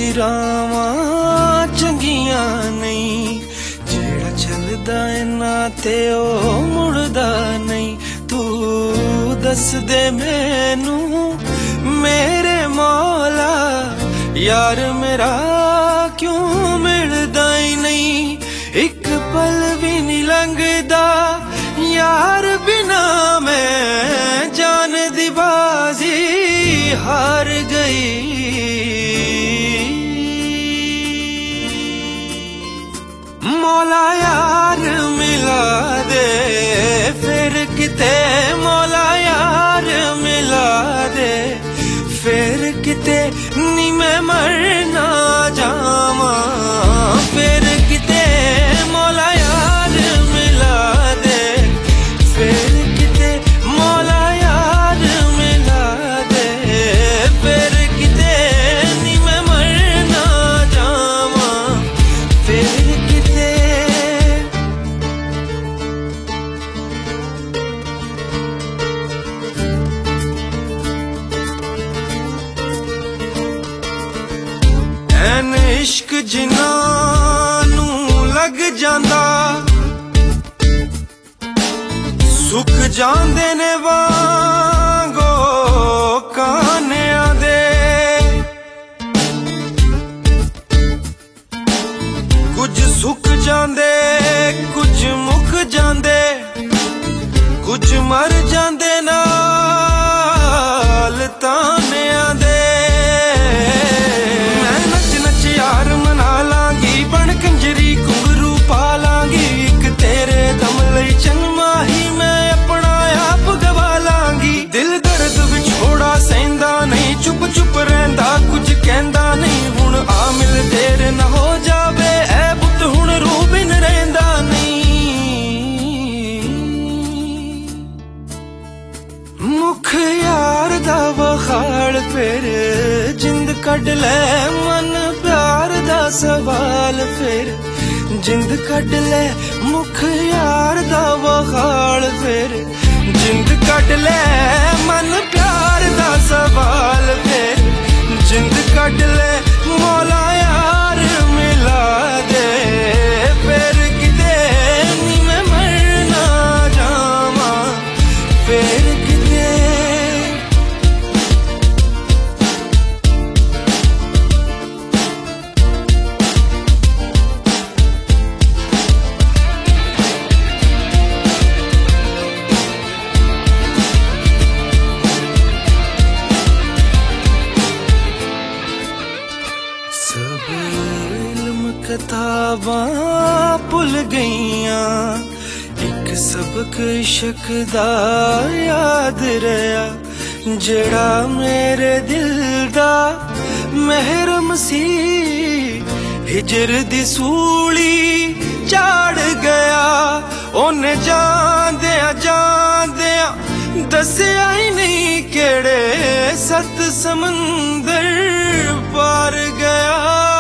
रावां चंगियां नहीं, जेड़ा चलदा इन्ना ते ओ मुड़दा नहीं। तू दस दे मैनू मेरे मौला, यार मेरा क्यों मिलदा ही नहीं। एक पल भी नहीं लंघदा यार बिना, मैं जान दी बाजी हार गई। मौला यार मिला दे फिर किते, मौला यार मिला दे फिर किते, नी मैं मर ना जावा फिर किते। मौला यार मिला दे फिर किते, मौला यार मिला दे फिर किते, नी मैं मर ना जावा फिर किते। ऐन इश्क जिन्हां नू लग जांदा, सुख जांदे ने वांगो कानियां दे। कुछ सुख जांदे कुछ मुक जांदे, कुछ मर जांदे नाल तानियां दे। मैं नच नच यार मना लांगी, बन कंजरी घुंघरू पा लांगी। एक तेरे दम लई जन्मा ही मैं अपना आप गवा लांगी। दिल दर्द विछोड़ा सहिंदा नहीं, चुप चुप रहिंदा कुछ कहंदा नहीं। हुण आ मिल देर न हो जावे ऐ पुत, हुण रूह बिन रहिंदा नहीं। मुख यार दा वखाड़ फिर जिंद कढ ले, मन प्यार दा सवाल फिर जिंद कढ ले। मुख यार दा वखाड़ फिर जिंद कढ ले, मन प्यार दा सवाल फिर जिंद कढ ले। मौला यार मिला दे फिर किते, नी मैं मर ना जावा फिर किते। सब इल्म किताबां भुल गईयां, एक सबक इश्क दा याद रहा। जेड़ा मेरे दिल दा महरम सी, हिजर दी सूली चाड़ गया। ओने जांदियां जांदियां दसिया ही नहीं केड़े सत समंदर पार गया।